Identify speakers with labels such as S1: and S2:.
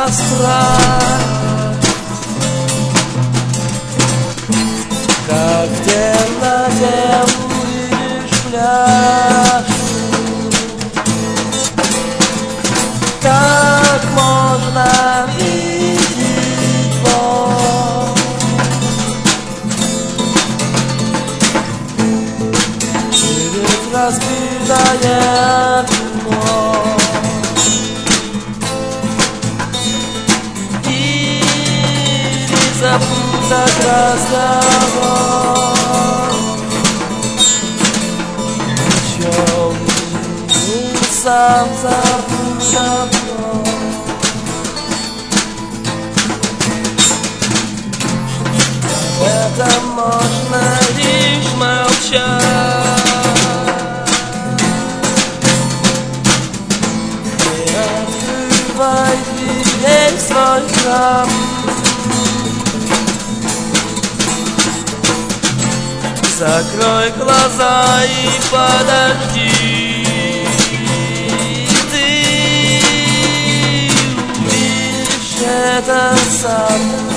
S1: страх, как в темноте увидишь пляж. Так можно видеть Бог. Перед разбитое окно и запутать разговор. Чем сам забудь. Это можно лишь молчать. Не открывай дверей свой храм. Закрой глаза и подожди. Ты увидишь это сам.